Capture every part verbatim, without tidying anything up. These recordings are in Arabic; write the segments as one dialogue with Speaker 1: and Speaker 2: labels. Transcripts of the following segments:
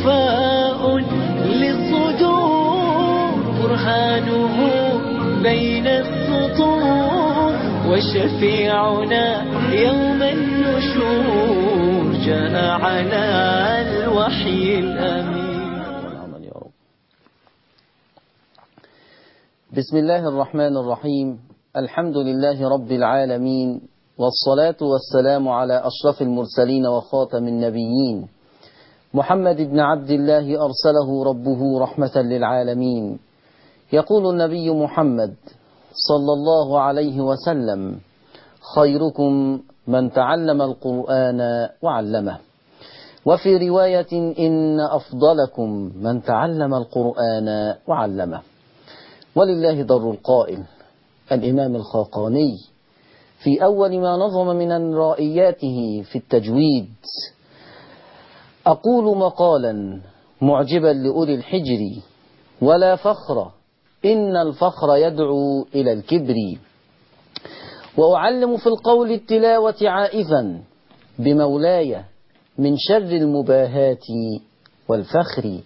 Speaker 1: شفاء للصدور، برهانه بين السطور، وشفيعنا يوم النشور جاء على الوحي الأمين.
Speaker 2: بسم الله الرحمن الرحيم. الحمد لله رب العالمين، والصلاة والسلام على أشرف المرسلين وخاتم النبيين، محمد بن عبد الله أرسله ربه رحمة للعالمين. يقول النبي محمد صلى الله عليه وسلم: خيركم من تعلم القرآن وعلمه. وفي رواية: إن أفضلكم من تعلم القرآن وعلمه. ولله در القائل الإمام الخاقاني في أول ما نظم من رائياته في التجويد: أقول مقالا معجبا لأولي الحجر، ولا فخر إن الفخر يدعو إلى الكبر، وأعلم في القول التلاوة عائفا بمولاي من شر المباهات والفخر،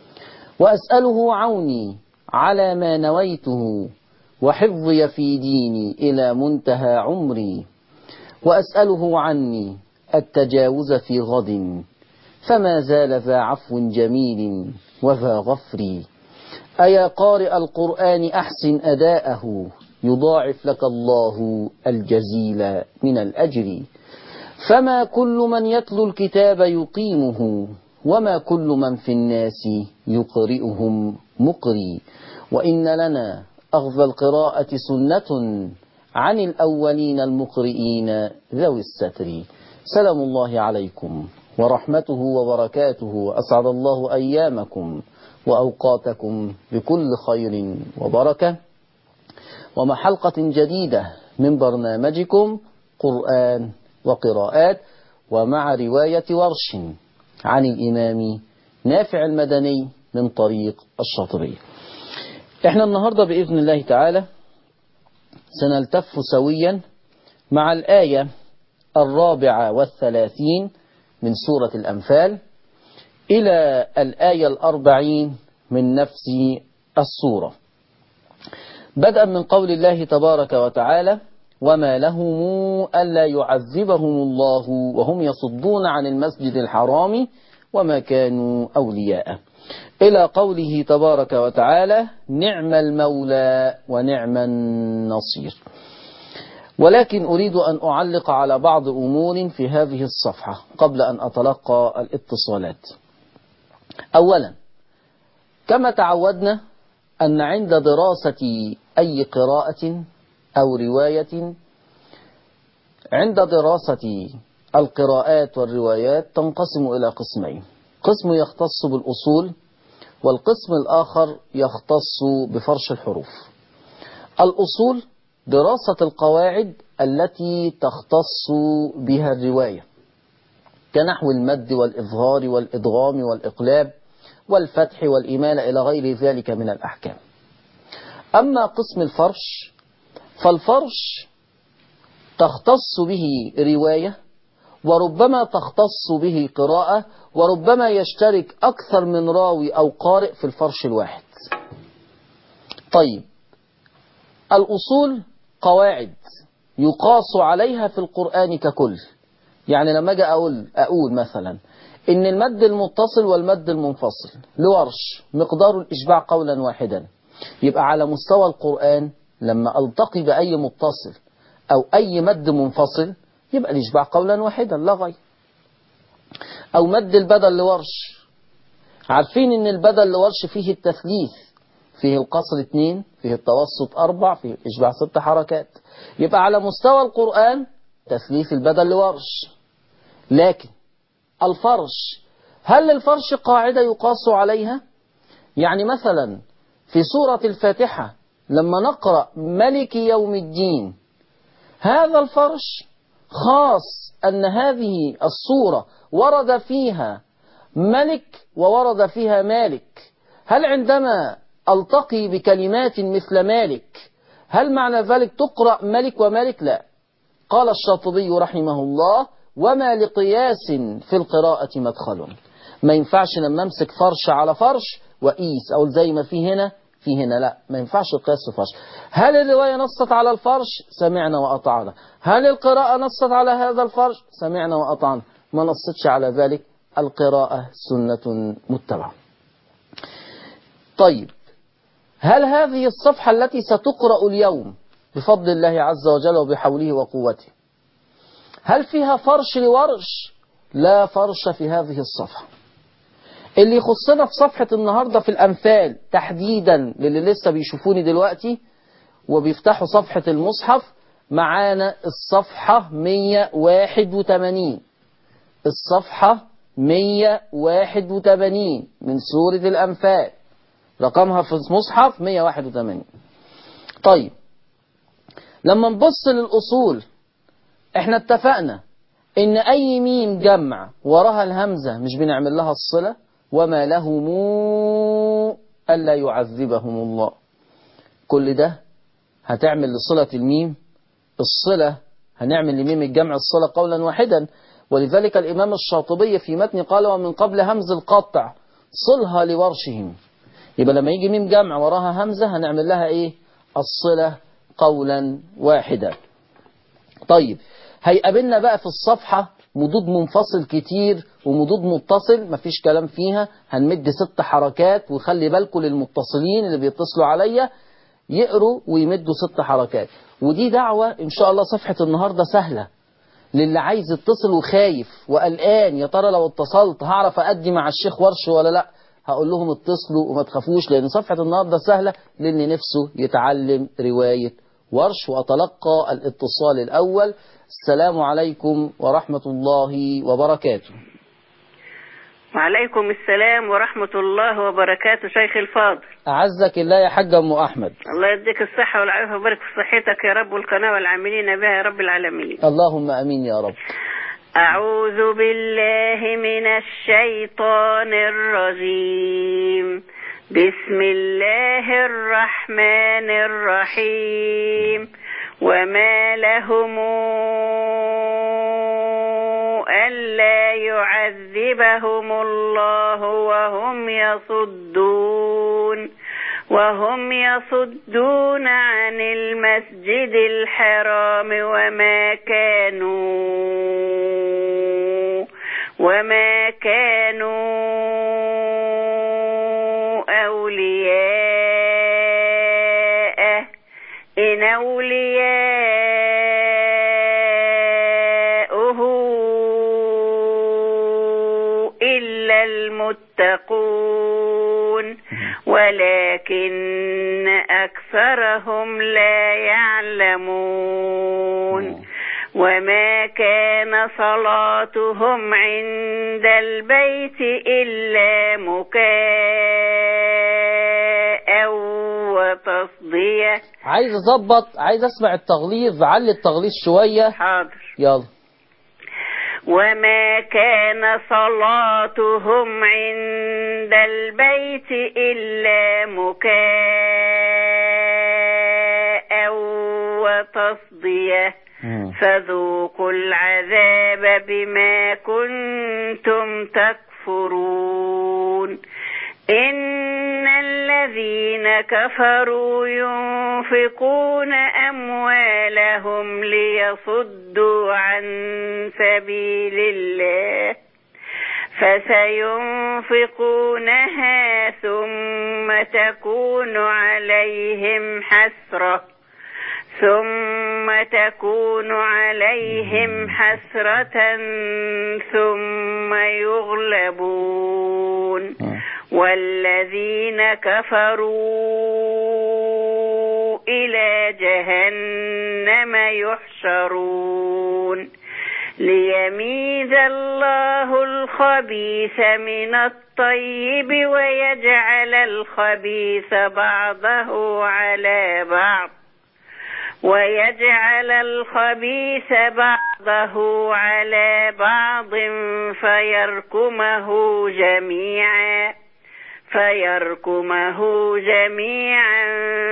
Speaker 2: وأسأله عوني على ما نويته، وحفظي في ديني إلى منتهى عمري، وأسأله عني التجاوز في غد، فما زال ذا عفو جميل وذا غفر. أيا قارئ القرآن أحسن أداءه، يضاعف لك الله الجزيل من الأجر. فما كل من يتلو الكتاب يقيمه، وما كل من في الناس يقرئهم مقري. وإن لنا أخذ القراءة سنة عن الأولين المقرئين ذوي الستر. سلام الله عليكم ورحمته وبركاته، أسعد الله أيامكم وأوقاتكم بكل خير وبركة، ومع حلقة جديدة من برنامجكم قرآن وقراءات، ومع رواية ورش عن الإمام نافع المدني من طريق الشاطبية. احنا النهاردة بإذن الله تعالى سنلتف سويا مع الآية الرابعة والثلاثين من سورة الأنفال إلى الآية الأربعين من نفس السورة، بدءا من قول الله تبارك وتعالى: وما لهم ألا يعذبهم الله وهم يصدون عن المسجد الحرام وما كانوا أولياءه، إلى قوله تبارك وتعالى: نعم المولى ونعم النصير. ولكن أريد أن أعلق على بعض أمور في هذه الصفحة قبل أن أتلقى الاتصالات. أولا، كما تعودنا أن عند دراسة أي قراءة أو رواية، عند دراسة القراءات والروايات تنقسم إلى قسمين: قسم يختص بالأصول، والقسم الآخر يختص بفرش الحروف. الأصول دراسة القواعد التي تختص بها الرواية، كنحو المد والإظهار والإدغام والإقلاب والفتح والإمالة إلى غير ذلك من الأحكام. أما قسم الفرش، فالفرش تختص به رواية، وربما تختص به قراءة، وربما يشترك أكثر من راوي أو قارئ في الفرش الواحد. طيب، الأصول قواعد يقاس عليها في القرآن ككل. يعني لما أجي أقول, أقول مثلا إن المد المتصل والمد المنفصل لورش مقدار الإشباع قولا واحدا، يبقى على مستوى القرآن لما ألتقي بأي متصل أو أي مد منفصل يبقى الإشباع قولا واحدا لا غير. أو مد البدل لورش، عارفين إن البدل لورش فيه التثليث، فيه القصر اثنين، فيه التوسط أربع، فيه الإشباع ست حركات. يبقى على مستوى القرآن تثليث البدل لورش. لكن الفرش، هل الفرش قاعدة يقاس عليها؟ يعني مثلا في سورة الفاتحة لما نقرأ ملك يوم الدين، هذا الفرش خاص أن هذه السورة ورد فيها ملك وورد فيها مالك. هل عندما ألتقي بكلمات مثل مالك هل معنى ذلك تقرأ ملك ومالك؟ لا. قال الشاطبي رحمه الله: وما لقياس في القراءة مدخل. ما ينفعش لما امسك فرش على فرش وقيس او زي ما في هنا في هنا، لا ما ينفعش القياس في فرش. هل الرواية نصت على الفرش؟ سمعنا وأطعنا. هل القراءة نصت على هذا الفرش؟ سمعنا وأطعنا. ما نصتش على ذلك، القراءة سنة متبعة. طيب، هل هذه الصفحة التي ستقرأ اليوم بفضل الله عز وجل وبحوله وقوته هل فيها فرش لورش؟ لا فرش في هذه الصفحة. اللي يخصنا في صفحة النهاردة في الأمثال تحديدا للي لسه بيشوفوني دلوقتي وبيفتحوا صفحة المصحف، معانا الصفحة مية وواحد وثمانين، الصفحة مية وواحد وثمانين من سورة الأنفال، رقمها في المصحف مية وواحد وثمانين. طيب، لما نبص للأصول احنا اتفقنا ان اي ميم جمع وراها الهمزة مش بنعمل لها الصلة، وما لهم ألا يعذبهم الله. كل ده هتعمل لصلة الميم الصلة، هنعمل لميم الجمع الصلة قولا واحدا. ولذلك الإمام الشاطبي في متن قال ومن قبل همز القطع صلها لورشهم. يبقى لما يجي ميم جمع وراها همزة هنعمل لها ايه؟ الصلة قولا واحدا. طيب، هيقابلنا بقى في الصفحة مدود منفصل كتير ومدود متصل مفيش كلام فيها، هنمد ست حركات، وخلي بالكم للمتصلين اللي بيتصلوا عليا يقروا ويمدوا ست حركات. ودي دعوة إن شاء الله. صفحة النهاردة سهلة للي عايز يتصل وخايف وقلقان يا ترى لو اتصلت هعرف أدي مع الشيخ ورش ولا لا، هقول لهم اتصلوا وما تخافوش، لأن صفحة النهاردة سهلة للي نفسه يتعلم رواية ورش. وأتلقى الاتصال الأول. السلام عليكم ورحمة الله وبركاته.
Speaker 3: وعليكم السلام ورحمة الله وبركاته. شيخ الفاضل،
Speaker 2: أعزك الله يا حاج أم أحمد.
Speaker 3: الله يديك الصحة والعافية ويبارك في صحتك يا رب، والقناة والعاملين بها يا رب العالمين.
Speaker 2: اللهم أمين يا رب.
Speaker 3: أعوذ بالله من الشيطان الرجيم. بسم الله الرحمن الرحيم. وما لهم ألا يعذبهم الله وهم يصدون وهم يصدون عن المسجد الحرام وما كانوا وما كانوا أولياءه إن أولياؤه إلا المتقون ولكن أكثرهم لا يعلمون. وما كان صلاتهم عند البيت إلا مكاء وتصدية.
Speaker 2: عايز أظبط، عايز أسمع التغليظ، علي التغليظ شوية.
Speaker 3: حاضر.
Speaker 2: يلا.
Speaker 3: وما كان صلاتهم عند البيت إلا مكاء وتصدية فذوقوا العذاب بما كنتم تكفرون. إن الذين كفروا ينفقون أموالهم ليصدوا عن سبيل الله فسينفقونها ثم تكون عليهم حسرة ثم تكون عليهم حسرة ثم يغلبون والذين كفروا إلى جهنم يحشرون. ليميز الله الخبيث من الطيب ويجعل الخبيث بعضه على بعض ويجعل الخبيث بعضه على بعض فيركمه جميعا فيركمه جميعا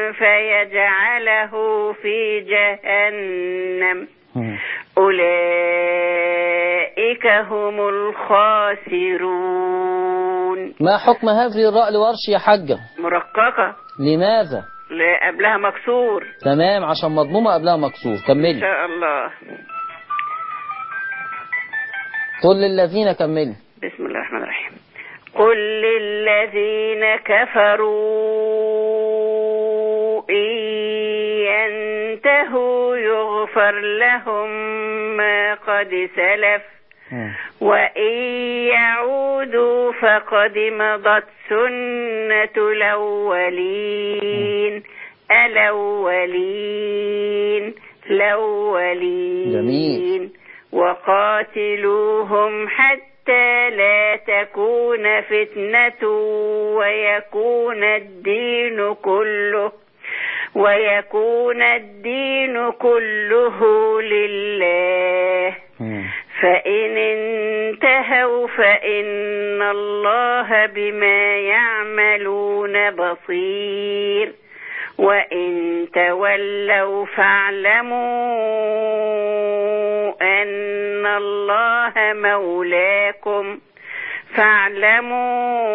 Speaker 3: فيجعله في جهنم. أولئك أولئك هم الخاسرون.
Speaker 2: ما حكم هذه الراء لورش يا حجة؟
Speaker 3: مرققة.
Speaker 2: لماذا؟
Speaker 3: لا قبلها مكسور.
Speaker 2: تمام، عشان مضمومة قبلها مكسور. كملي
Speaker 3: إن شاء الله.
Speaker 2: قل للذين، كملي.
Speaker 3: بسم الله الرحمن الرحيم. قل للذين كفروا إن ينتهوا يغفر لهم ما قد سلف وإن يعودوا فقد مضت سنة الأولين الأولين الأولين.
Speaker 2: جميل.
Speaker 3: وقاتلوهم حتى لا تكون فتنة ويكون الدين كله ويكون الدين كله لله. فإن انتهوا فإن الله بما يعملون بصير وإن تولوا فاعلموا أن الله مولاكم فاعلموا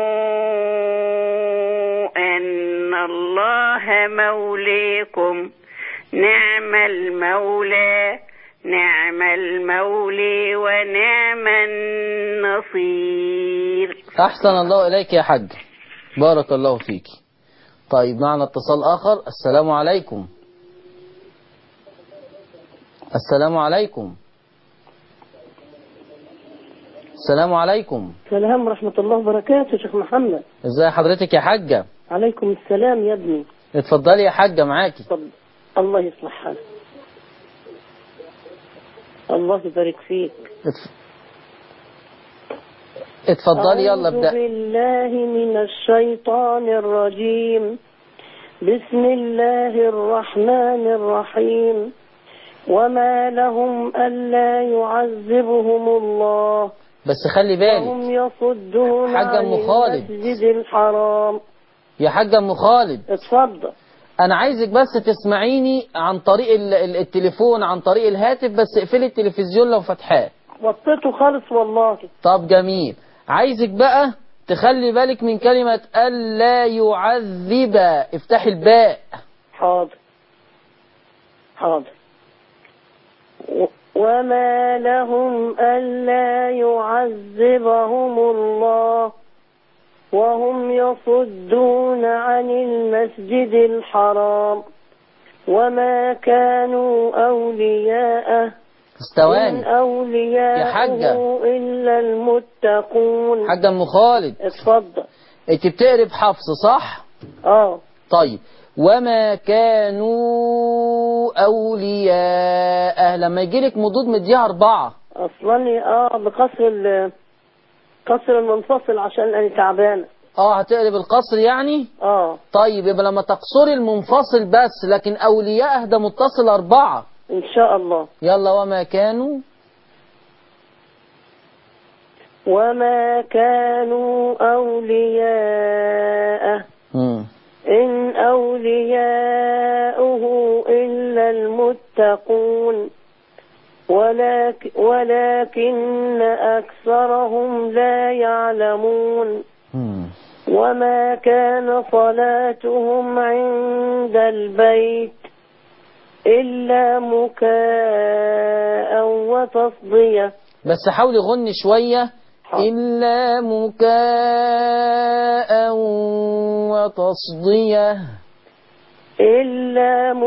Speaker 3: أن الله مولاكم نعم المولى نعم المولي ونعم النصير.
Speaker 2: أحسن الله إليك يا حج، بارك الله فيك. طيب معنا اتصال آخر. السلام عليكم. السلام عليكم. السلام عليكم.
Speaker 4: السلام ورحمة الله وبركاته. شيخ محمد،
Speaker 2: ازي حضرتك يا حجة؟
Speaker 4: عليكم السلام يا ابني.
Speaker 2: اتفضلي يا حجة، معاكي.
Speaker 4: اتفضل. الله يصلح حالك. الله يبارك فيك.
Speaker 2: اتف... اتفضلي يلا ابدأ.
Speaker 4: أعوذ بالله من الشيطان الرجيم. بسم الله الرحمن الرحيم. وما لهم ألا يعذبهم الله
Speaker 2: بس خلي بالك
Speaker 4: وهم يصدون
Speaker 2: حاجة
Speaker 4: عن
Speaker 2: أم خالد.
Speaker 4: المسجد الحرام.
Speaker 2: يا حاجة أم خالد،
Speaker 4: اتفضل.
Speaker 2: أنا عايزك بس تسمعيني عن طريق ال- ال- التليفون، عن طريق الهاتف، بس اقفلي التلفزيون لو فتحاه.
Speaker 4: وطيته خالص والله.
Speaker 2: طب جميل. عايزك بقى تخلي بالك من كلمة ألا يعذب، افتحي الباء.
Speaker 4: حاضر حاضر. و- وما لهم ألا يعذبهم الله وهم يصدون عن المسجد الحرام وما كانوا أولياءه
Speaker 2: استواني
Speaker 4: إن أولياءه
Speaker 2: يا حاجة.
Speaker 4: إلا المتقون.
Speaker 2: حاجة أم خالد،
Speaker 4: اتفضل.
Speaker 2: انت بتقري بحفص صح؟
Speaker 4: اه
Speaker 2: طيب. وما كانوا أولياء، لما يجيلك مضود مديها أربعة.
Speaker 4: أصلا اه بقصر ال- قصر المنفصل عشان أنا تعبانة.
Speaker 2: اه هتقري بالقصر يعني؟
Speaker 4: اه
Speaker 2: طيب يبقى لما تقصري المنفصل بس، لكن أولياء ده متصل أربعة.
Speaker 4: إن شاء الله.
Speaker 2: يلا. وما كانوا
Speaker 4: وما كانوا أولياءه
Speaker 2: مم.
Speaker 4: إن أولياؤه إلا المتقون ولكن, ولكن أكثرهم لا يعلمون.
Speaker 2: مم.
Speaker 4: وما كان صلاتهم عند البيت إلا مكاء وتصدية.
Speaker 2: بس حاولي غني شوية. إلا مكاء وتصدية.
Speaker 4: إلا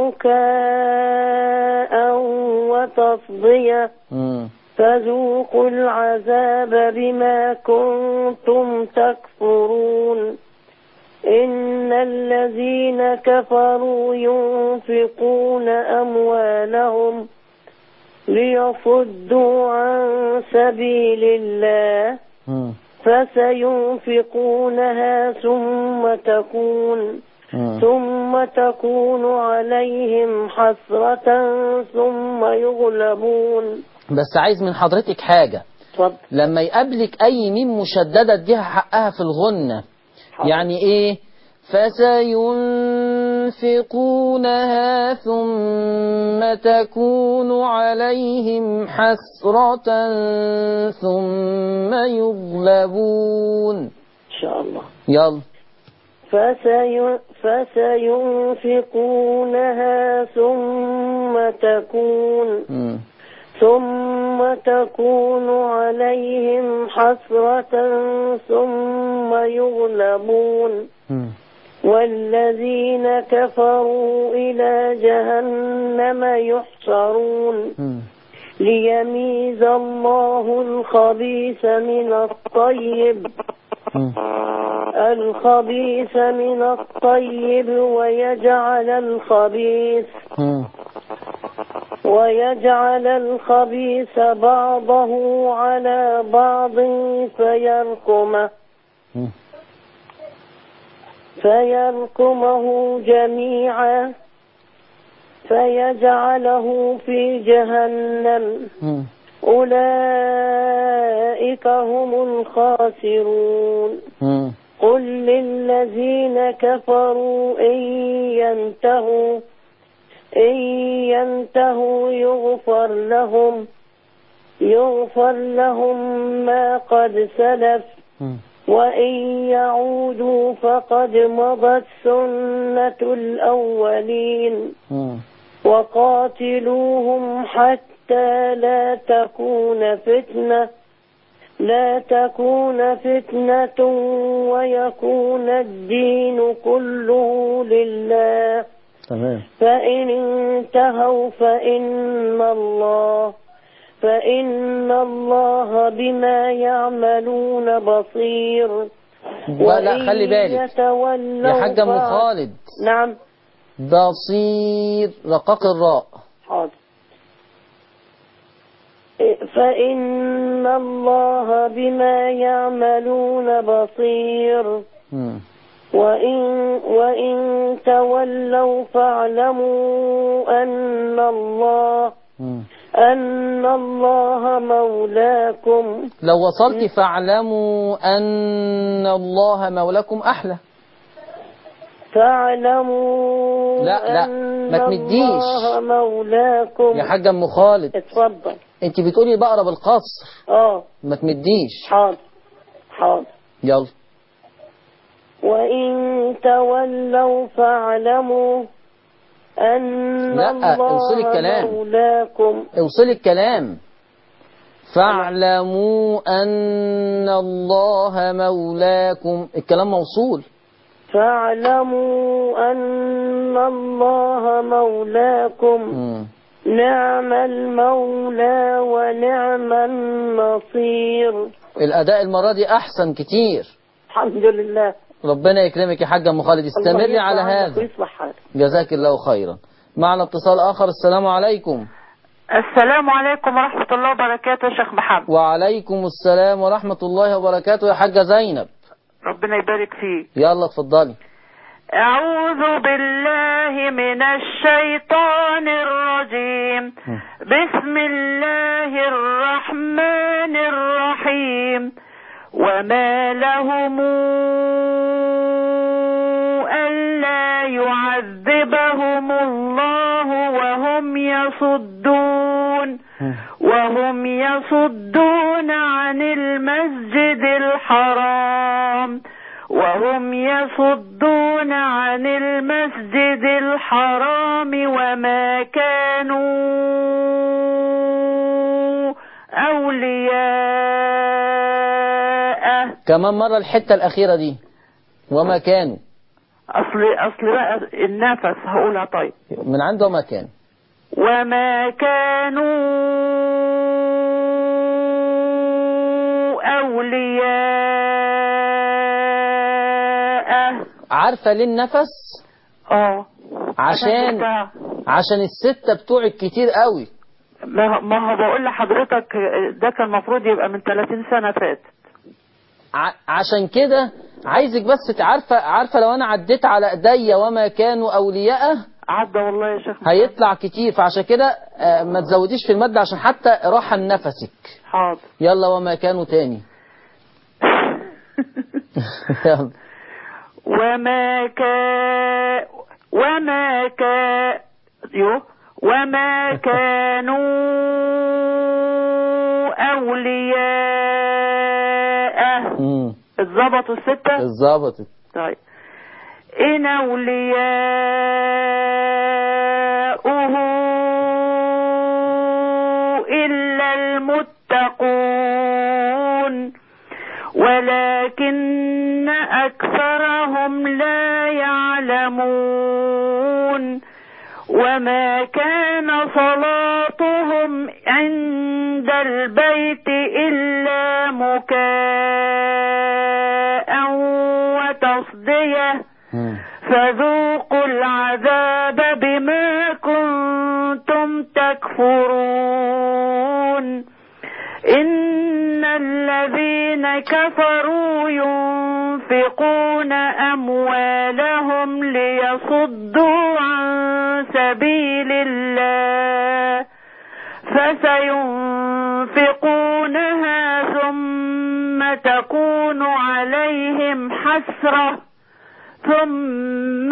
Speaker 4: مكاء وتصدية.
Speaker 2: مم.
Speaker 4: فذوقوا العذاب بما كنتم تكفرون. إن الذين كفروا ينفقون أموالهم ليصدوا عن سبيل الله
Speaker 2: مم.
Speaker 4: فسينفقونها ثم تكون
Speaker 2: مم.
Speaker 4: ثم تكون عليهم حسرة ثم يغلبون.
Speaker 2: بس عايز من حضرتك حاجة.
Speaker 4: اتفضل.
Speaker 2: لما يقابلك أي ميم مشددة اديها حقها في الغنة.
Speaker 4: حاضر.
Speaker 2: يعني إيه؟ فسينفقونها ثم تكون عليهم حسرة ثم يغلبون.
Speaker 4: إن شاء الله.
Speaker 2: يلا.
Speaker 4: فسي... فسينفقونها ثم تكون
Speaker 2: مم.
Speaker 4: ثم تكون عليهم حسرة ثم يغلبون.
Speaker 2: مم.
Speaker 4: والذين كفروا إلى جهنم يحشرون.
Speaker 2: مم.
Speaker 4: ليميز الله الخبيث من الطيب
Speaker 2: مم.
Speaker 4: الخبيث من الطيب ويجعل الخبيث
Speaker 2: مم.
Speaker 4: ويجعل الخبيث بعضه على بعض فيركمه
Speaker 2: مم.
Speaker 4: فيركمه جميعا فيجعله في جهنم.
Speaker 2: مم.
Speaker 4: أولئك هم الخاسرون.
Speaker 2: مم.
Speaker 4: قل للذين كفروا إن ينتهوا إن ينتهوا يغفر لهم يغفر لهم ما قد سلف
Speaker 2: مم.
Speaker 4: وإن يعودوا فقد مضت سنة الأولين.
Speaker 2: مم.
Speaker 4: وقاتلوهم حتى لا تكون فتنة لا تكون فتنة ويكون الدين كله لله.
Speaker 2: تمام.
Speaker 4: فإن انتهوا فإن الله فإن الله بما يعملون بصير.
Speaker 2: لا خلي بالك يا حاج أم خالد.
Speaker 4: نعم.
Speaker 2: بصير رقاق الراء.
Speaker 4: حاضر. فإن الله بما يعملون بصير.
Speaker 2: مم.
Speaker 4: وإن وإن تولوا فاعلموا أن الله
Speaker 2: مم.
Speaker 4: أن الله مولاكم.
Speaker 2: لو وصلت فاعلموا أن الله مولاكم أحلى.
Speaker 4: فاعلموا
Speaker 2: لا لا
Speaker 4: أن
Speaker 2: ما تمديش
Speaker 4: الله مولاكم.
Speaker 2: يا حاج أم خالد.
Speaker 4: اتفضل.
Speaker 2: انت بتقولي بقرا بالقصر.
Speaker 4: اه
Speaker 2: ما تمديش.
Speaker 4: حاضر حاضر.
Speaker 2: يلا.
Speaker 4: وإن تولوا فاعلموا أن
Speaker 2: لا
Speaker 4: الله
Speaker 2: اوصلي الكلام.
Speaker 4: مولاكم.
Speaker 2: اوصلي الكلام. فاعلموا أن الله مولاكم. الكلام موصول.
Speaker 4: فاعلموا أن الله مولاكم.
Speaker 2: مم.
Speaker 4: نعم المولى ونعم النصير.
Speaker 2: الأداء المرة دي أحسن كتير.
Speaker 4: الحمد لله.
Speaker 2: ربنا يكرمك يا حاج أم خالد. استمري على هذا. جزاك الله خيرا. معنا اتصال آخر. السلام عليكم.
Speaker 5: السلام عليكم ورحمة الله وبركاته يا شيخ محمد.
Speaker 2: وعليكم السلام ورحمة الله وبركاته يا حاجة زينب.
Speaker 5: ربنا يبارك فيك.
Speaker 2: يلا اتفضلي.
Speaker 5: أعوذ بالله من الشيطان الرجيم. بسم الله الرحمن الرحيم. وما لهم ألا يعذبهم الله وهم يصدون وهم يصدون عن المسجد الحرام وهم يصدون عن المسجد الحرام وما كانوا أولياءه.
Speaker 2: كمان مرة الحتة الأخيرة دي. وما كانوا.
Speaker 5: أصل أصل بقى النفس هقولها. طيب
Speaker 2: من عنده وما كانوا.
Speaker 5: وما كانوا أولياءه.
Speaker 2: عارفة ليه النفس؟
Speaker 5: اه
Speaker 2: عشان عشان الستة بتوعك كتير قوي.
Speaker 5: ما ما هو بقول لحضرتك ده كان المفروض يبقى من ثلاثين سنة فاتت.
Speaker 2: ع... عشان كده عايزك بس تعرفة عارفة لو انا عديت على ايديا وما كانوا اولياءه
Speaker 5: عدى والله يا شيخ.
Speaker 2: هيطلع كتير. فعشان كده آه ما تزوديش في المادة عشان حتى راحة نفسك.
Speaker 5: حاضر.
Speaker 2: يلا وما كانوا تاني. يلا.
Speaker 5: وما كان وما كان وما كانوا أولياءه. اتظبطوا الستة؟
Speaker 2: اتظبطت.
Speaker 5: طيب. إن أولياؤه إلا المتقون ولكن أكثرهم لا يعلمون. وما كان صلاتهم عند البيت إلا مكاء وتصدية فذوقوا العذاب بما كنتم تكفرون. إن الذين كفروا ينفقون أموالهم ليصدوا عن سبيل الله فسينفقونها ثم تكون عليهم حسرة ثم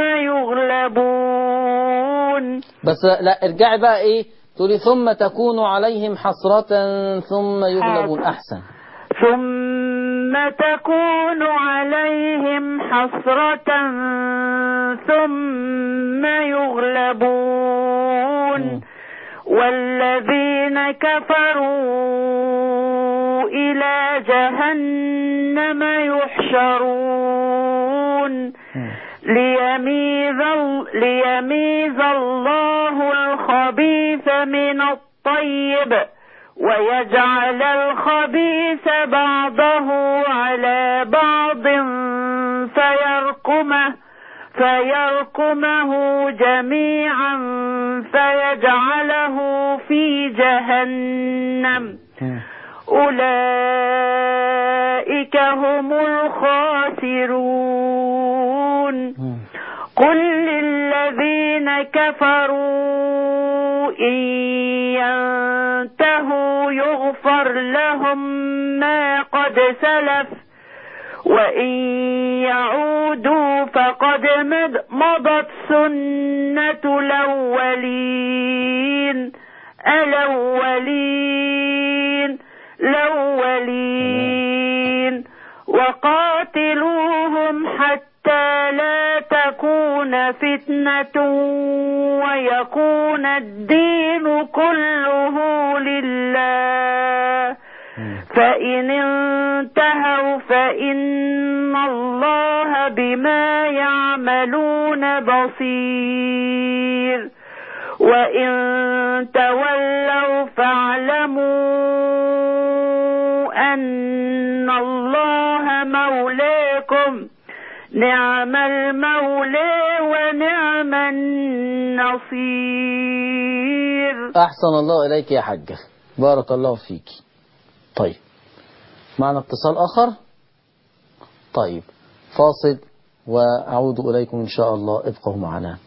Speaker 5: يغلبون.
Speaker 2: بس لا ارجعي بقى ايه تقولي ثم تكون عليهم حسرة ثم يغلبون. أحسن.
Speaker 5: ثم تكون عليهم حسرة ثم يغلبون. والذين كفروا إلى جهنم يحشرون ليميز, ليميز الله الخبيث من الطيب ويجعل الخبيث بعضه على بعض فيركمه, فيركمه جميعا فيجعله في جهنم أولئك هم الخاسرون. قل للذين كفروا إن ينتهوا يغفر لهم ما قد سلف وإن يعودوا فقد مضت سنة الأولين الأولين الأولين وقاتلوهم حتى لا تكون فتنة ويكون الدين كله لله فإن انتهوا فإن الله بما يعملون بصير وإن تولوا فاعلموا أن الله مولاكم نعم المولى ونعم النصير.
Speaker 2: أحسن الله إليك يا حاجة، بارك الله فيك. طيب معنا اتصال آخر. طيب فاصل وأعود إليكم إن شاء الله، ابقوا معنا.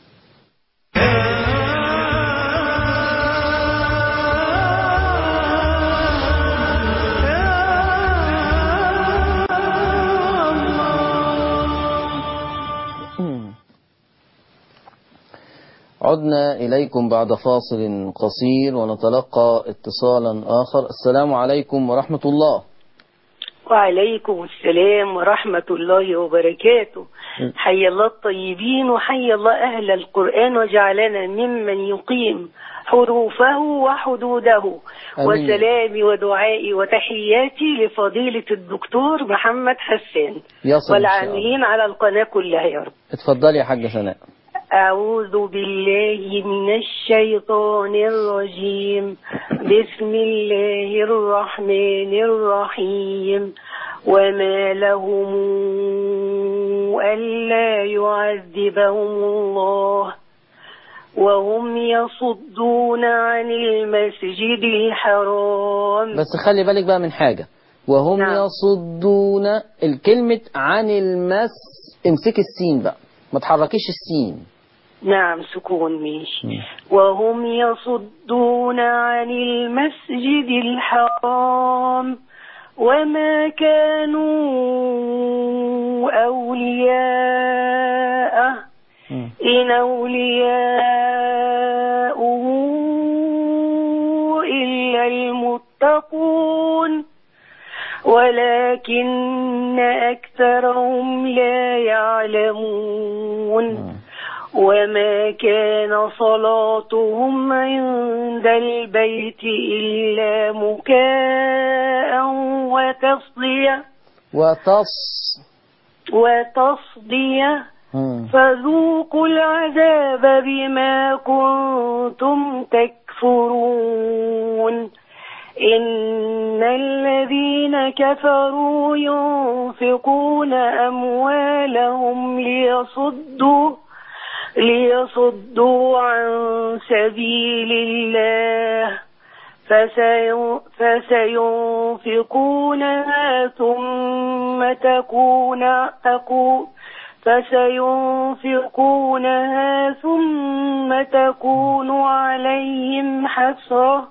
Speaker 2: عدنا إليكم بعد فاصل قصير ونتلقى اتصالا آخر. السلام عليكم ورحمة الله.
Speaker 6: وعليكم السلام ورحمة الله وبركاته. حي الله الطيبين وحي الله أهل القرآن وجعلنا ممن يقيم حروفه وحدوده. وسلامي ودعائي وتحياتي لفضيلة الدكتور محمد حسان والعاملين على القناة كلها يا رب.
Speaker 2: اتفضلي يا حاجة سناء.
Speaker 6: أعوذ بالله من الشيطان الرجيم. بسم الله الرحمن الرحيم. وما لهم ألا يعذبهم الله وهم يصدون عن المسجد الحرام.
Speaker 2: بس خلي بالك بقى من حاجة، وهم نعم. يصدون الكلمة عن المس، امسك السين بقى ما تحركيش السين.
Speaker 6: نعم سكون ماشي. وهم يصدون عن المسجد الحرام وما كانوا أولياءه إن أولياؤه إلا المتقون ولكن أكثرهم لا يعلمون وما كان صلاتهم عند البيت إلا مكاء وتصدية
Speaker 2: وتص
Speaker 6: وتصدية فذوقوا العذاب بما كنتم تكفرون إن الذين كفروا ينفقون أموالهم ليصدوا ليصدوا عن سبيل الله فسينفقونها ثم تكون تكون فسينفقونها ثم تكون عليهم حسرة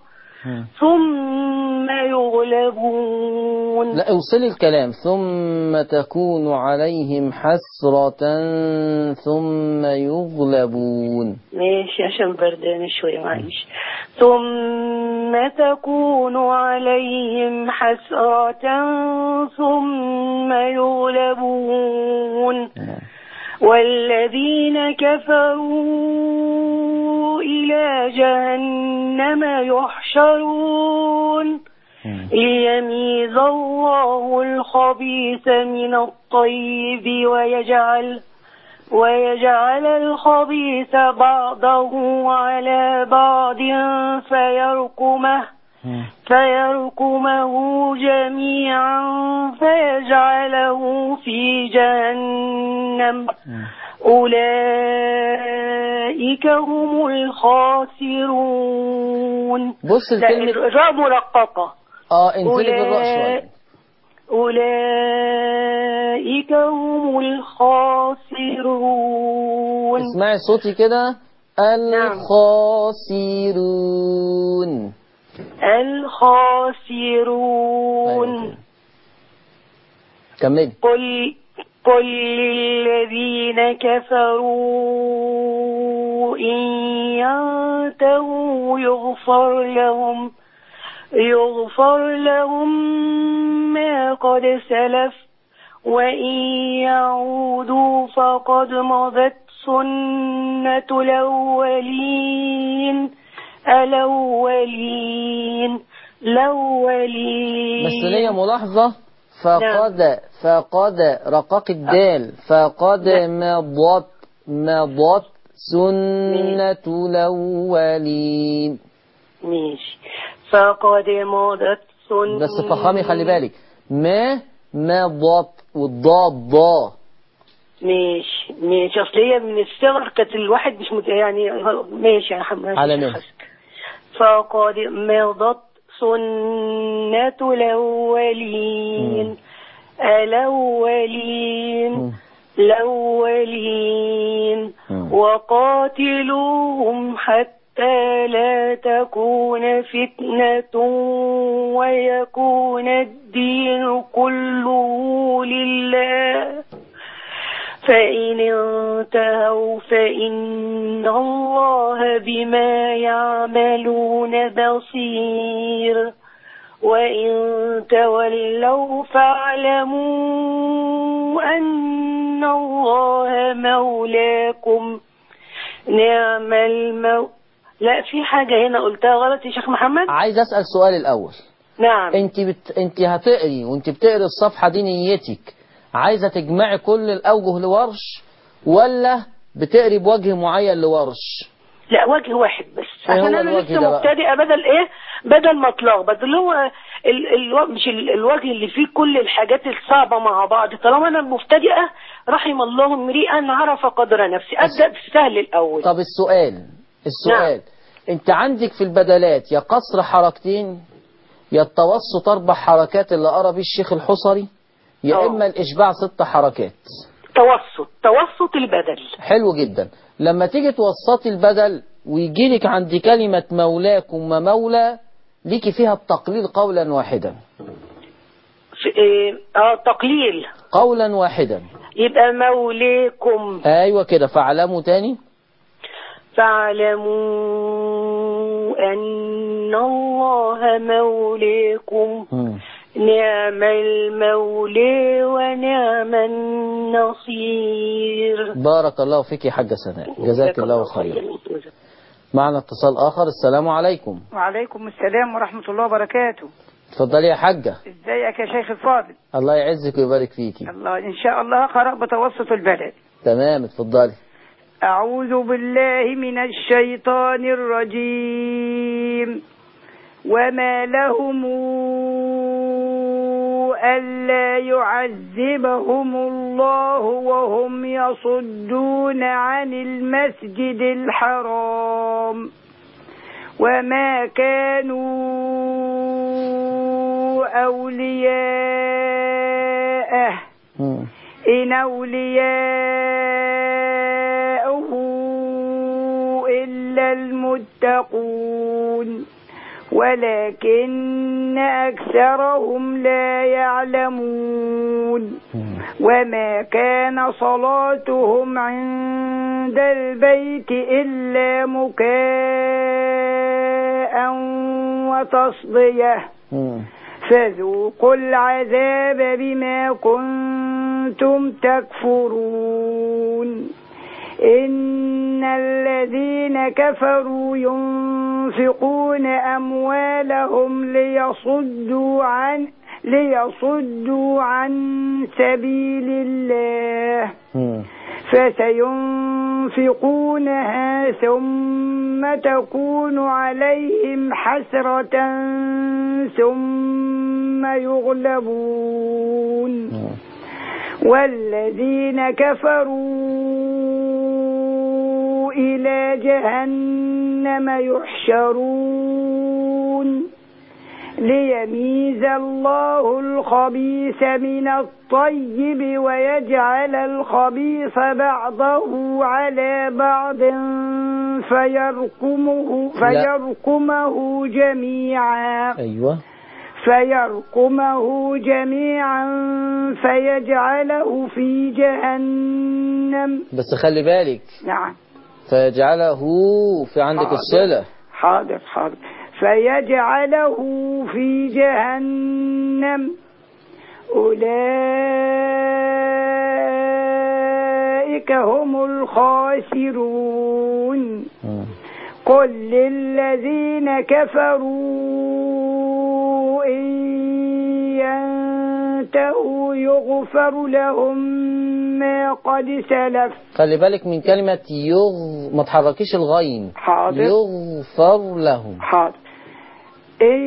Speaker 6: ثم يغلبون.
Speaker 2: لا اوصلي الكلام. ثم تكون عليهم حسرة ثم يغلبون.
Speaker 6: ماشي عشان بردان شوية معلش. ثم تكون عليهم حسرة ثم يغلبون. والذين كفروا إلى جهنم يحشرون ليميز الله الخبيث من الطيب ويجعل ويجعل الخبيث بعضه على بعض فيركمه فيركمه جميعا فيجعله في جهنم أولئك هم الخاسرون.
Speaker 2: بص الكلمة
Speaker 6: الراء مرققة.
Speaker 2: اه انزلي بالراء شوية.
Speaker 6: أولئك هم الخاسرون.
Speaker 2: اسمعي صوتي كده. الخاسرون.
Speaker 6: الخاسرون.
Speaker 2: كملي.
Speaker 6: قل قل للذين كفروا إن ينتهوا يغفر لهم يغفر لهم ما قد سلف وإن يعودوا فقد مضت سنة الأولين الأولين الأولين.
Speaker 2: بس ليا ملاحظة. فقد نعم. فقد رقاق الدال. فقد مضت مضت سنة الأولين.
Speaker 6: ماشي. فقد مضت سنة.
Speaker 2: بس فخامي خلي بالك. ما مضت والضاد ضا.
Speaker 6: ماشي ماشي. أصل هي من الصغر كانت الواحد مش مت... يعني ماشي يا حمد
Speaker 2: على ماشي.
Speaker 6: فقد مضت سنة الأولين الأولين الأولين وقاتلوهم حتى لا تكون فتنة ويكون الدين كله لله فإن انتهوا فإن الله بما يعملون بصير وإن تولوا فاعلموا أن الله مولاكم نعم المولى. لا في حاجة هنا قلتها غلط يا شيخ محمد.
Speaker 2: عايز أسأل سؤال الأول.
Speaker 6: نعم.
Speaker 2: انت بت... انت هتقري وانت بتقري الصفحة دي نيتك عايزة تجمعي كل الأوجه لورش ولا بتقري بوجه معين لورش؟
Speaker 6: لا وجه واحد بس
Speaker 2: عشان
Speaker 6: انا لسه مبتدئه بدل ايه بدل ما اتلخبط اللي هو ال... ال... مش ال... الوجه اللي فيه كل الحاجات الصعبه مع بعض. طالما انا مبتدئه رحم الله امرئا عرف قدر نفسي ابدا بالسهل الاول.
Speaker 2: طب السؤال السؤال نعم. انت عندك في البدلات يا قصر حركتين يا التوسط اربع حركات اللي قرا بيه الشيخ الحصري يا أوه. اما الاشباع ست حركات.
Speaker 6: توسط توسط البدل.
Speaker 2: حلو جدا. لما تيجي توسطي البدل ويجي لك عند كلمة مولاكم ومولى ليكي فيها التقليل قولا واحدا.
Speaker 6: في إيه؟ اه تقليل.
Speaker 2: قولا واحدا.
Speaker 6: يبقى موليكم.
Speaker 2: ايوه كده. فاعلموا تاني.
Speaker 6: فاعلموا أن الله موليكم
Speaker 2: مم.
Speaker 6: نعم المولي ونعم النصير.
Speaker 2: بارك الله فيك يا حاجة سناء، جزاك الله خيرا. معنا اتصال آخر. السلام عليكم.
Speaker 7: وعليكم السلام ورحمة الله وبركاته.
Speaker 2: اتفضلي يا حاجة.
Speaker 7: ازيك يا شيخ الفاضل؟
Speaker 2: الله يعزك ويبارك فيكي.
Speaker 7: الله إن شاء الله قرأ بتوسط البلد.
Speaker 2: تمام اتفضلي.
Speaker 7: أعوذ بالله من الشيطان الرجيم. وما لهم ألا يعذبهم الله وهم يصدون عن المسجد الحرام وما كانوا أولياءه إن أولياءه إلا المتقون ولكن أكثرهم لا يعلمون. وما كان صلاتهم عند البيت إلا مكاء وتصدية فذوقوا العذاب بما كنتم تكفرون. إن الذين كفروا ينفقون أموالهم ليصدوا عن ليصدوا عن سبيل الله فسينفقونها ثم تكون عليهم حسرة ثم يغلبون والذين كفروا إلى جهنم يحشرون ليميز الله الخبيث من الطيب ويجعل الخبيث بعضه على بعض فيركمه فيركمه جميعا.
Speaker 2: أيوة.
Speaker 7: فيركمه جميعا فيجعله في جهنم.
Speaker 2: بس خلي بالك.
Speaker 7: نعم.
Speaker 2: فيجعله في عندك
Speaker 7: حاضر.
Speaker 2: الصلة.
Speaker 7: حاضر حاضر. فيجعله في جهنم أولئك هم الخاسرون. قل للذين كفروا إن ينتهوا يغفر لهم ما قد سلف.
Speaker 2: خلي بالك من كلمة يغ ما تحركيش الغين.
Speaker 7: حاضر.
Speaker 2: يغفر لهم.
Speaker 7: حاضر. إن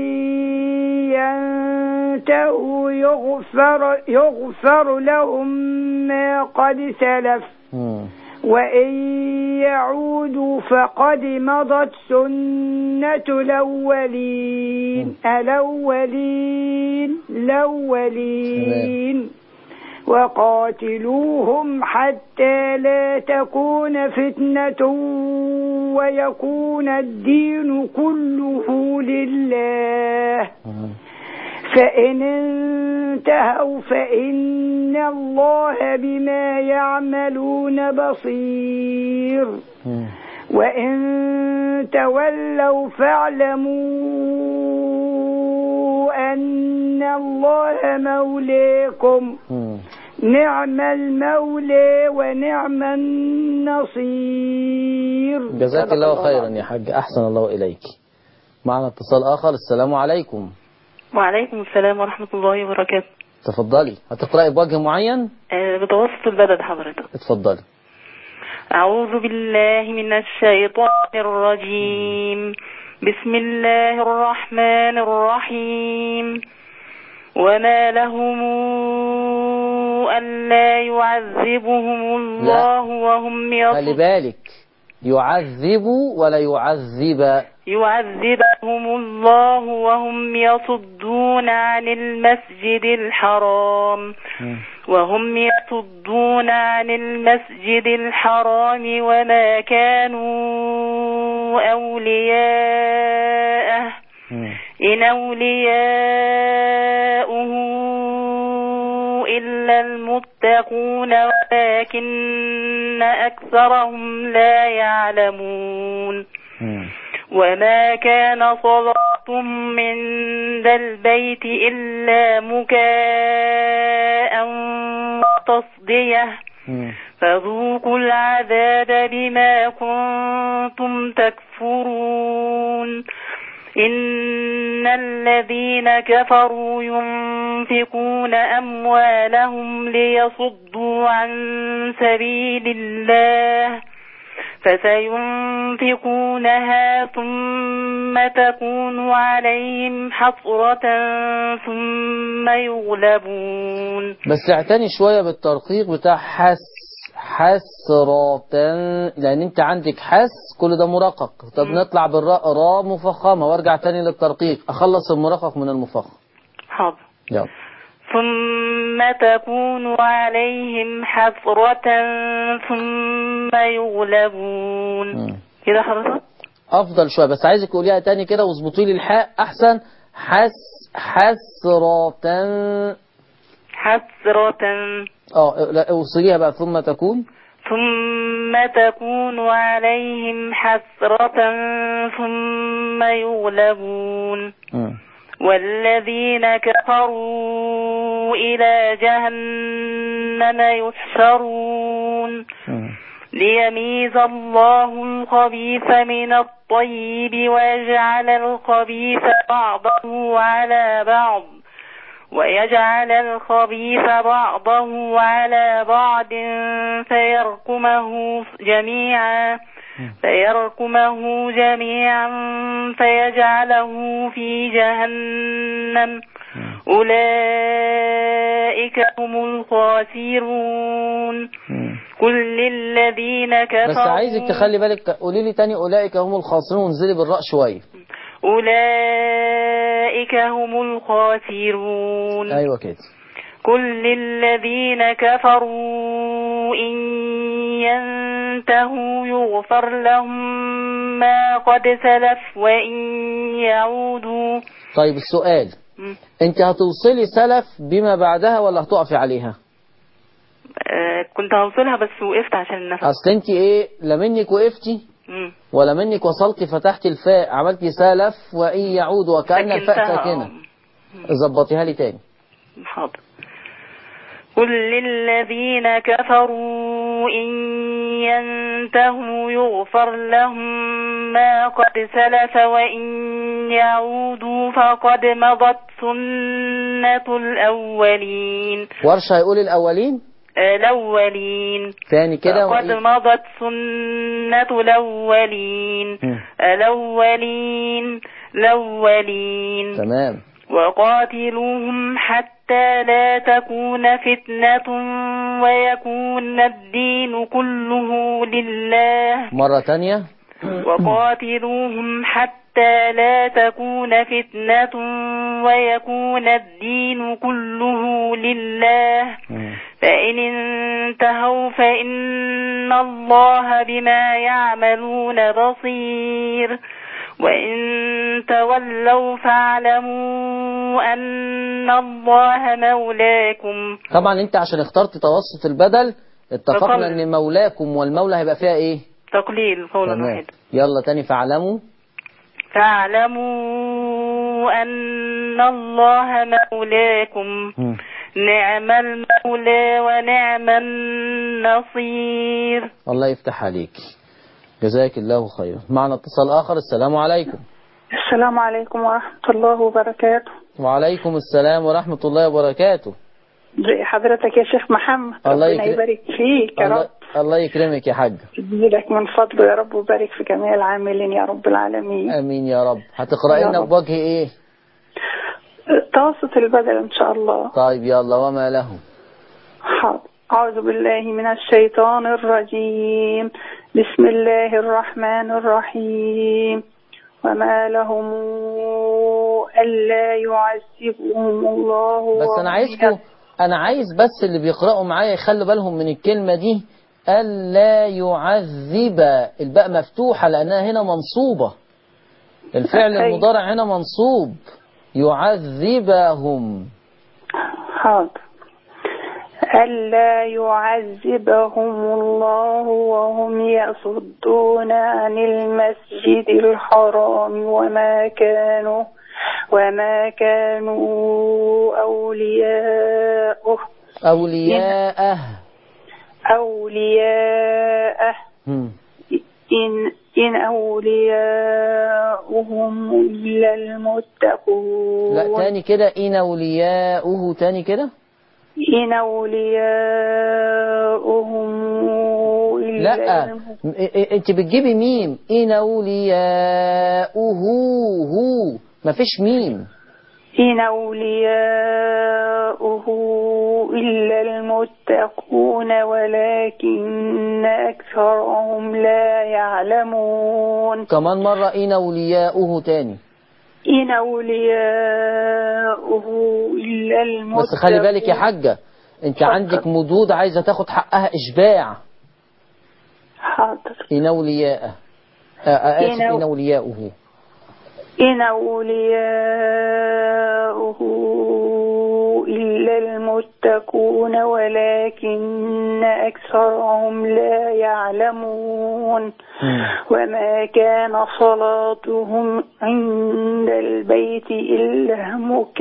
Speaker 7: ينتهوا يغفر, يغفر لهم ما قد سلف
Speaker 2: م.
Speaker 7: وإن يعودوا فقد مضت سنة الأولين الأولين الأولين وقاتلوهم حتى لا تكون فتنة ويكون الدين كله لله فإن انتهوا فإن الله بما يعملون بصير وإن تولوا فاعلموا أن الله مولاكم نعم المولى ونعم النصير.
Speaker 2: جزاك الله خيرا يا حاج، أحسن الله إليك. معنا اتصال آخر. السلام عليكم.
Speaker 8: وعليكم السلام ورحمة الله وبركاته.
Speaker 2: تفضلي. هتقرأي بوجه معين؟
Speaker 8: أه بتوسط البلد حضرتك.
Speaker 2: اتفضلي.
Speaker 8: أعوذ بالله من الشيطان الرجيم. بسم الله الرحمن الرحيم. وما لهم ألا يعذبهم الله وهم يصدون.
Speaker 2: خلي بالك، يعذب ولا يعذب.
Speaker 8: يعذبهم الله وهم يصدون عن المسجد الحرام وهم يصدون عن المسجد الحرام وما كانوا أولياءه إن أولياؤه المتقون ولكن أكثرهم لا يعلمون. وما كان صلاتهم عند البيت إلا مكاء وتصدية فذوقوا العذاب بما كنتم تكفرون. إن الذين كفروا ينفقون أموالهم ليصدوا عن سبيل الله فسينفقونها ثم تكون عليهم حسرة ثم يغلبون.
Speaker 2: بس اعتني شوية بالترقيق بتاع حس حسرة، لأن أنت عندك حس كل ده مرقق. طب م. نطلع بالراء راء مفخمة وارجع تاني للترقيق، أخلص المرقق من المفخم.
Speaker 8: حاضر.
Speaker 2: يلا.
Speaker 8: ثم تكون عليهم حسرة ثم يغلبون. كده حضرتك
Speaker 2: أفضل شوية، بس عايزك تقوليها تاني كده واظبطي لي الحاء أحسن. حس حسرة
Speaker 8: حسرة
Speaker 2: اه لا اوصليها بقى. ثم تكون
Speaker 8: ثم تكون عليهم حسرة ثم يغلبون. م. والذين كفروا إلى جهنم يحشرون. م. ليميز الله الخبيث من الطيب ويجعل الخبيث بعضه على بعض ويجعل الخبيث بعضه على بعض فيركمه جميعا فيركمه جميعا فيجعله في جهنم أولئك هم الخاسرون. قل للذين كفروا.
Speaker 2: بس عايزك تخلي بالك، قولي لي تاني أولئك هم الخاسرون وانزلي بالراء شوية.
Speaker 8: أولئك هم الخاسرون.
Speaker 2: أيوة كده.
Speaker 8: قل للذين كفروا إن ينتهوا يغفر لهم ما قد سلف وإن يعودوا.
Speaker 2: طيب السؤال، م. انت هتوصلي سلف بما بعدها ولا هتقفي عليها؟
Speaker 8: أه كنت هوصلها بس وقفت عشان النفس.
Speaker 2: اصل انت ايه، لا منك وقفتي م. ولا منك وصلتي فتحتي الفاء عملتي سلف وإن يعودوا وكأن الفاء ساكنة. ظبطيها لي تاني.
Speaker 8: حاضر. قل للذين كفروا إن ينتهوا يغفر لهم ما قد سلف وإن يعودوا فقد مضت سنة الأولين.
Speaker 2: ورش هيقول الأولين؟
Speaker 8: الأولين.
Speaker 2: ثاني كده.
Speaker 8: فقد مضت سنة الأولين. الأولين الأولين.
Speaker 2: تمام.
Speaker 8: وقاتلوهم حتى لا تكون فتنة ويكون الدين كله لله.
Speaker 2: مرة تانية.
Speaker 8: وقاتلوهم حتى لا تكون فتنة ويكون الدين كله لله. فإن انتهوا فإن الله بما يعملون بصير وإن تولوا فاعلموا أن الله مولاكم.
Speaker 2: طبعا انت عشان اخترت توسط البدل اتفقنا ان مولاكم والمولى هيبقى فيها ايه؟
Speaker 8: تقليل قولا واحد.
Speaker 2: يلا تاني. فاعلموا
Speaker 8: فاعلموا أن الله مولاكم. م. نعم المولى ونعم النصير.
Speaker 2: الله يفتح عليك، جزاك الله خيرا. معنا اتصال آخر. السلام عليكم.
Speaker 9: السلام عليكم ورحمة الله وبركاته.
Speaker 2: وعليكم السلام ورحمة الله وبركاته.
Speaker 9: زي حضرتك يا شيخ محمد.
Speaker 2: الله
Speaker 9: ربنا
Speaker 2: يكرم...
Speaker 9: يبارك فيك يا
Speaker 2: الله...
Speaker 9: رب.
Speaker 2: الله يكرمك يا حاج.
Speaker 9: يزيدك من فضله يا رب وبارك في جميع العاملين يا رب العالمين.
Speaker 2: امين يا رب. هتقرأي لنا بوجه ايه؟
Speaker 9: توسط البدل ان شاء الله.
Speaker 2: طيب يلا. وما له.
Speaker 9: حاضر. أعوذ بالله من الشيطان الرجيم. بسم الله الرحمن الرحيم. وما لهم ألا يعذبهم الله.
Speaker 2: بس أنا عايزكم أنا عايز بس اللي بيقرأوا معايا يخلوا بالهم من الكلمة دي. ألا يعذب، الباء مفتوحة لأنها هنا منصوبة. الفعل المضارع هنا منصوب. يعذبهم.
Speaker 9: حاضر. ألا يعذبهم الله وهم يصدون عن المسجد الحرام وما كانوا وما كانوا أولياءه
Speaker 2: أولياءه
Speaker 9: أولياءه
Speaker 2: مم.
Speaker 9: إن إن أولياؤهم إلا المتقون.
Speaker 2: لا تاني كده، إن أولياؤه، تاني كده.
Speaker 9: إن أولياؤهم إلا
Speaker 2: لا
Speaker 9: المتقون.
Speaker 2: انت بتجيبي ميم، إن أولياؤه هو، مفيش ميم.
Speaker 9: إن أولياؤه إلا المتقون ولكن أكثرهم لا يعلمون.
Speaker 2: كمان مرة إن أولياؤه تاني.
Speaker 9: إن أولياؤه إلا المتقون.
Speaker 2: بس خلي بالك يا حاجة، انت عندك مدود عايزة تاخد حقها إشباع.
Speaker 9: حاضر.
Speaker 2: إن أولياءه، آسف، إن أولياؤه.
Speaker 9: إن أولياؤه إلا المتقون ولكن أكثرهم لا يعلمون. وما كان صلاتهم عند البيت إلا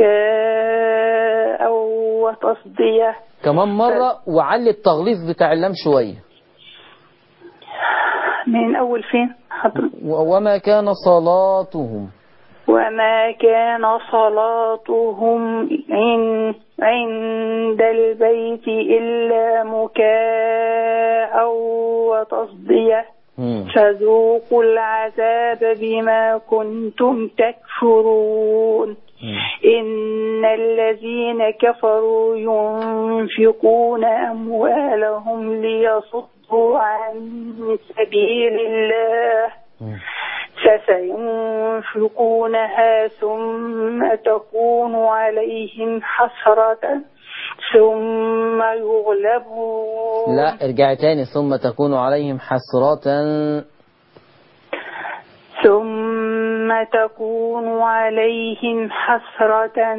Speaker 9: مكاء وتصدية.
Speaker 2: كمان مرة وعلي التغليظ بتاع اللام شوية.
Speaker 9: من أول فين؟
Speaker 2: وما كان صلاتهم
Speaker 9: وما كان صلاتهم عند البيت إلا مكاء وتصدية. فذوقوا العذاب بما كنتم تكفرون. إن الذين كفروا ينفقون أموالهم ليصدوا عن سبيل الله فسينفقونها ثم تكون عليهم حسرة ثم يغلبون.
Speaker 2: لا ارجعي تاني، ثم تكون عليهم حسرة
Speaker 9: ثم تكون عليهم حسرة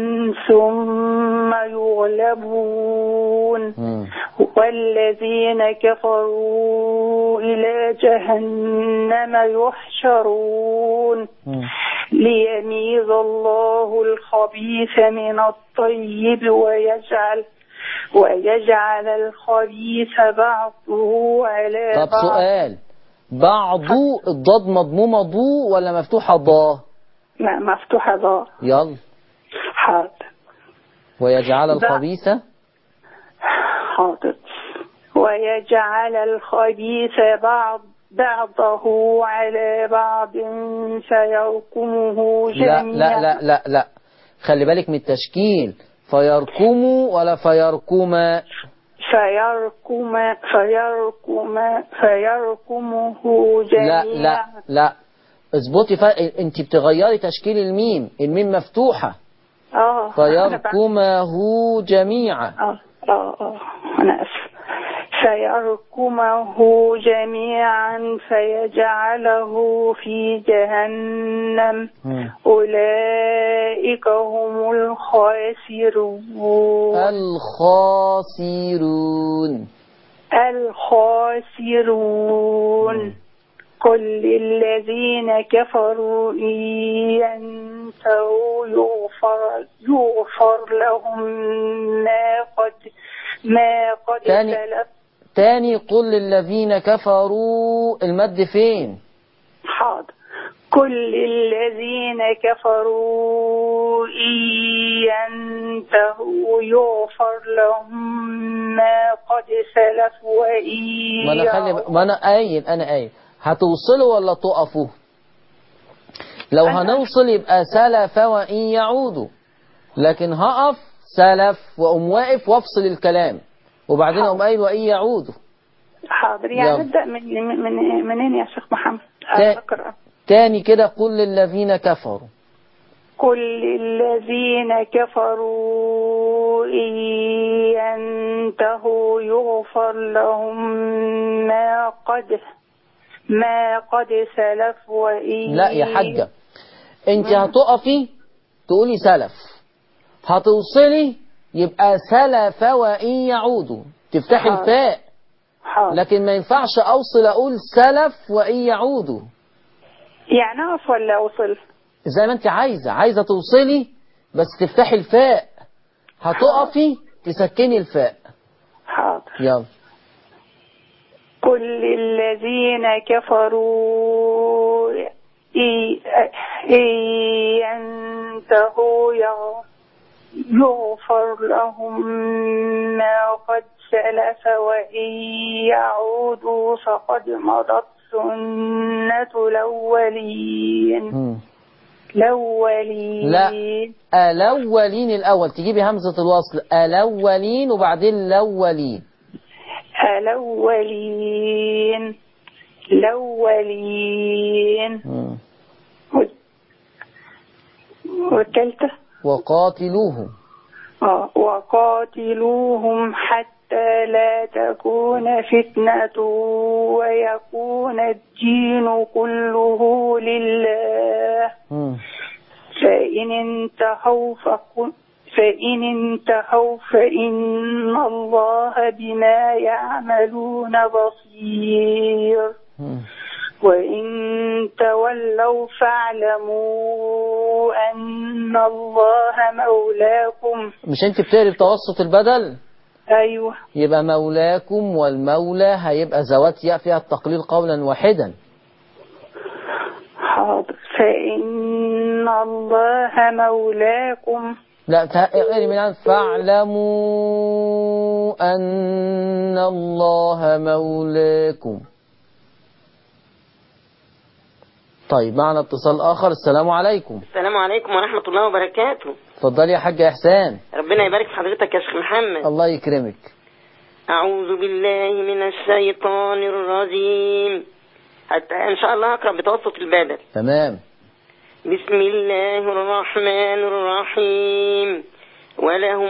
Speaker 9: ثم يغلبون. والذين كفروا إلى جهنم يحشرون. ليميز الله الخبيث من الطيب ويجعل ويجعل الخبيث بعضه على بعض.
Speaker 2: طب سؤال، بعضو الضاد مضمومة ضو ولا مفتوحة ضا؟
Speaker 9: لا مفتوحة ضا.
Speaker 2: يلا.
Speaker 9: حاضر.
Speaker 2: ويجعل الخبيث.
Speaker 9: حاضر. ويجعل الخبيث بعض بعضه على بعض فيركمه جميعا.
Speaker 2: لا لا لا لا لا خلي بالك من التشكيل، فيركموا ولا فيركما؟
Speaker 9: فيركم فيركم فيركمه جميعا.
Speaker 2: لا لا لا اظبطي ف... انت بتغيري تشكيل الميم، الميم مفتوحة.
Speaker 9: اه
Speaker 2: فيركمه جميعا.
Speaker 9: اه اه اه انا اسف. فيركمه جميعا فيجعله في جهنم. أولئك هم الخاسرون.
Speaker 2: الخاسرون
Speaker 9: الخاسرون. قل للذين كفروا إن ينتهوا يغفر, يغفر لهم ما قد ما قد
Speaker 2: تاني
Speaker 9: سلف.
Speaker 2: تاني قل للذين كفروا، المد فين؟
Speaker 9: حاضر. كل الذين كفروا إن ينتهوا يغفر لهم ما قد سلف وإن
Speaker 2: ما أنا خلي ما أنا قايل أنا قايل هتوصلوا ولا تقفوا؟ لو هنوصل يبقى سلف وإن يعودوا، لكن هقف سلف وأقوم واقف وافصل الكلام وبعدين أقوم قايل وإن يعودوا.
Speaker 9: حاضر. يعني نبدأ من من منين يا شيخ محمد؟
Speaker 2: أقرأ تاني كده. قل للذين كفروا
Speaker 9: قل للذين كفروا إن ينتهوا يغفر لهم ما قد ما قد سلف وإن.
Speaker 2: لا يا حاجة، انت هتقفي تقولي سلف، هتوصلي يبقى سلف وإن يعودوا، تفتح
Speaker 9: حاضر.
Speaker 2: الفاء.
Speaker 9: حاضر.
Speaker 2: لكن ما ينفعش أوصل أقول سلف وإن يعودوا.
Speaker 9: يعني أقف ولا أوصل؟
Speaker 2: زي ما أنت عايزة، عايزة توصلي بس تفتحي الفاء، هتقفي تسكني الفاء.
Speaker 9: حاضر.
Speaker 2: يلا.
Speaker 9: قل للذين كفروا إن ينتهوا يغفر لهم ما قد سلف وإن يعودوا فقد مضت سنة الأولين. الأولين.
Speaker 2: لا، الأولين الأول، تجيبي همزة الوصل، الأولين وبعدين الأولين.
Speaker 9: الأولين. الأولين. والثالثة
Speaker 2: وقاتلوهم.
Speaker 9: آه وقاتلوهم حتى لا تكون فتنة ويكون الدين كله لله.
Speaker 2: م.
Speaker 9: فإن انتهوا فقل فإن انتهوا فإن الله بما يعملون بصير.
Speaker 2: م.
Speaker 9: وإن تولوا فاعلموا أن الله مولاكم.
Speaker 2: مش انت بتقري بتوسط البدل؟
Speaker 9: أيوة.
Speaker 2: يبقى مولاكم، والمولى هيبقى ذوات ياء فيها التقليل قولا واحدا.
Speaker 9: حاضر. فإن الله مولاكم.
Speaker 2: لا، اقري من الآن، فاعلموا أن الله مولاكم. طيب، معنا اتصال آخر. السلام عليكم.
Speaker 10: السلام عليكم ورحمة الله وبركاته.
Speaker 2: اتفضلي يا حاج إحسان.
Speaker 10: ربنا يبارك في حضرتك يا شيخ محمد.
Speaker 2: الله يكرمك.
Speaker 10: أعوذ بالله من الشيطان الرجيم. حتى إن شاء الله أقرأ بتوسط البدل.
Speaker 2: تمام.
Speaker 10: بسم الله الرحمن الرحيم. ولهم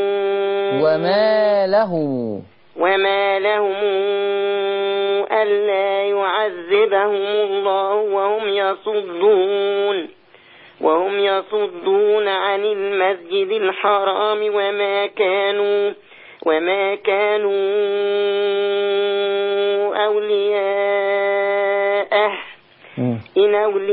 Speaker 2: وما لهم
Speaker 10: وما لهم ألا يعذبهم الله وهم يصدون وهم يصدون عن المسجد الحرام وما كانوا وما كانوا أولياءه إن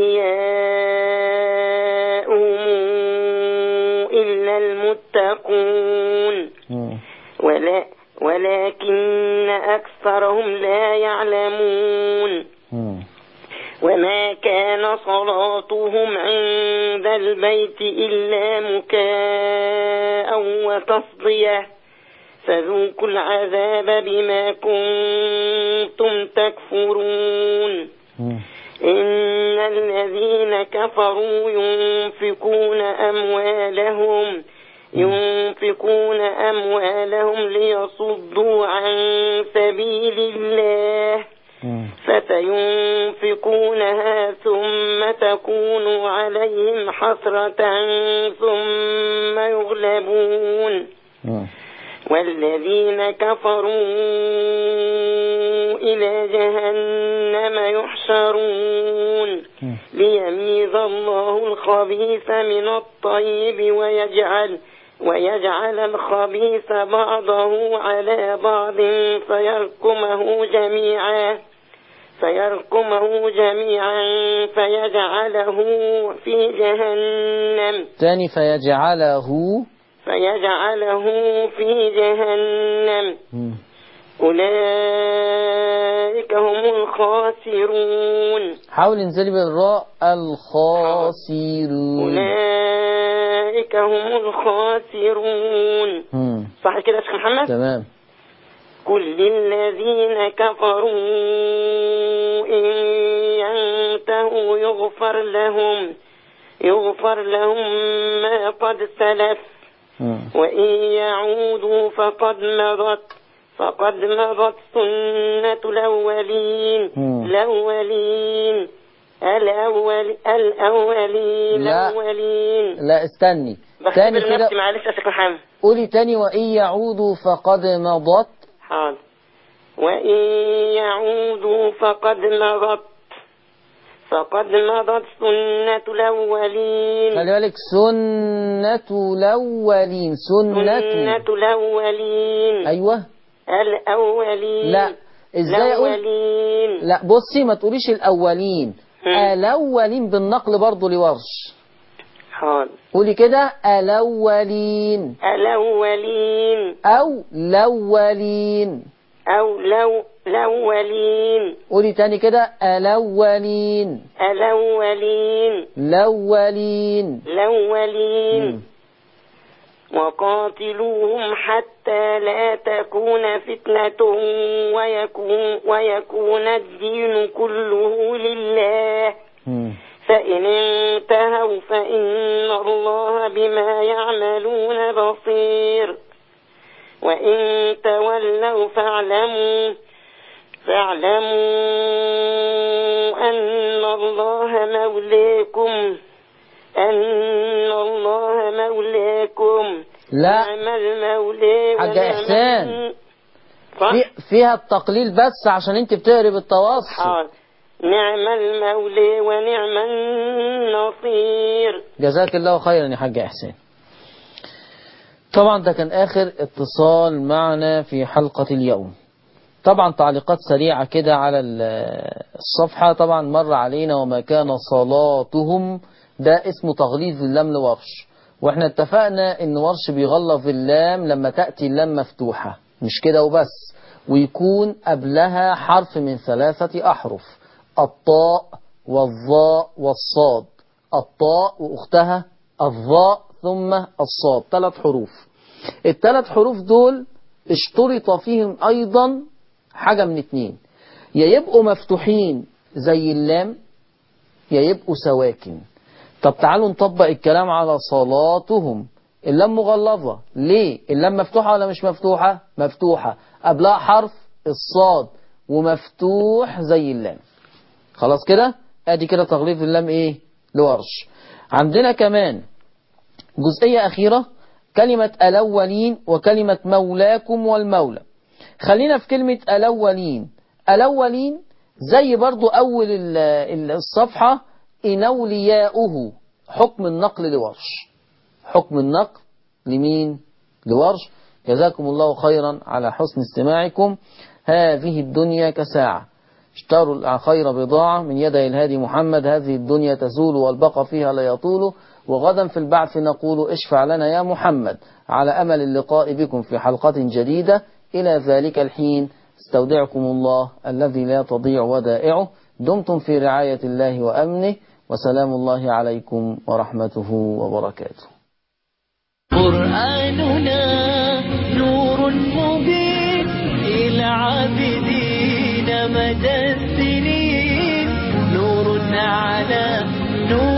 Speaker 10: أولياءهم إلا المتقون ولا ولكن أكثرهم لا يعلمون. وما كان صلاتهم عند البيت إلا مكاء وتصدية فذوقوا العذاب بما كنتم تكفرون. إن الذين كفروا ينفقون أموالهم ينفقون أموالهم ليصدوا عن سبيل الله فسينفقونها ثم تكون عليهم حسرة ثم يغلبون. والذين كفروا إلى جهنم يحشرون ليميز الله الخبيث من الطيب ويجعل ويجعل الخبيث بعضه على بعض فيركمه جميعا فيركمه جميعا فيجعله في جهنم
Speaker 2: تاني فيجعله
Speaker 10: فيجعله في جهنم. أولئك هم الخاسرون.
Speaker 2: حاول انزلي بالراء. الخاسرون.
Speaker 10: أولئك هم الخاسرون.
Speaker 2: مم.
Speaker 10: صح كده يا شيخ محمد؟
Speaker 2: تمام.
Speaker 10: قل للذين كفروا إن ينتهوا يغفر لهم يغفر لهم ما قد سلف وإن يعودوا فقد مضت فقد مضت سنة الأولين الأولين الأول الأولين
Speaker 2: لا.
Speaker 10: الأولين.
Speaker 2: لا استني تاني كده،
Speaker 10: معلش يا شيخ محمد.
Speaker 2: قولي تاني. وإن يعودوا فقد مضت.
Speaker 10: حاضر. وإن يعودوا فقد مضت فقد مضت سنة الأولين.
Speaker 2: خلي بالك، سنة الأولين. سنة
Speaker 10: سنة الأولين.
Speaker 2: أيوة
Speaker 10: الأولين.
Speaker 2: لا، إزاي أقول؟
Speaker 10: الأولين.
Speaker 2: لا بصي، ما تقوليش الأولين، الأولين بالنقل برضو لورش.
Speaker 10: حاضر.
Speaker 2: قولي كده الأولين.
Speaker 10: الأولين.
Speaker 2: أو الأولين.
Speaker 10: أو لو الأولين.
Speaker 2: قولي تاني كده الأولين.
Speaker 10: الأولين.
Speaker 2: الأولين.
Speaker 10: الأولين. وقاتلوهم حتى لا تكون فتنة ويكون, ويكون الدين كله لله. م. فإن انتهوا فإن الله بما يعملون بصير. وإن تولوا فاعلموا فاعلموا أن الله مولاكم أن الله مولاكم.
Speaker 2: لا،
Speaker 10: نعم المولى
Speaker 2: حاج إحسان، في فيها التقليل بس عشان انت بتقري بالتوسط.
Speaker 10: نعم المولى ونعم النصير.
Speaker 2: جزاك الله خيرا يا حاج إحسان. طبعا ده كان آخر اتصال معنا في حلقة اليوم. طبعا تعليقات سريعة كده على الصفحة. طبعا مر علينا وما كان صلاتهم، ده اسمه تغليظ اللام لورش، واحنا اتفقنا ان ورش بيغلظ اللام لما تأتي اللام مفتوحة، مش كده وبس، ويكون قبلها حرف من ثلاثة أحرف، الطاء والظاء والصاد. الطاء وأختها الظاء ثم الصاد، ثلاث حروف. الثلاث حروف دول اشترط فيهم أيضا حاجة من اتنين، يا يبقوا مفتوحين زي اللام يا يبقوا سواكن. طب تعالوا نطبق الكلام على صلاتهم. اللام مغلظة ليه؟ اللام مفتوحة ولا مش مفتوحة؟ مفتوحة، قبلها حرف الصاد ومفتوح زي اللام. خلاص كده، ادي كده تغليظ اللام ايه؟ لورش. عندنا كمان جزئية أخيرة، كلمة الأولين وكلمة مولاكم والمولى. خلينا في كلمة الأولين. الأولين زي برضو أول الصفحة، إن أولياؤه، حكم النقل لورش. حكم النقل لمين؟ لورش. جزاكم الله خيرا على حسن استماعكم. هذه الدنيا كساعة، اشتروا خير بضاعة من يدي الهادي محمد. هذه الدنيا تزول والبقى فيها لا يطول، وغدا في البعث نقول اشفع لنا يا محمد. على أمل اللقاء بكم في حلقة جديدة. إلى ذلك الحين استودعكم الله الذي لا تضيع ودائعه. دمتم في رعاية الله وأمنه، وسلام الله عليكم ورحمته وبركاته.
Speaker 1: قرآننا نور مبين إلى عابدين مدى السنين، نور على نور.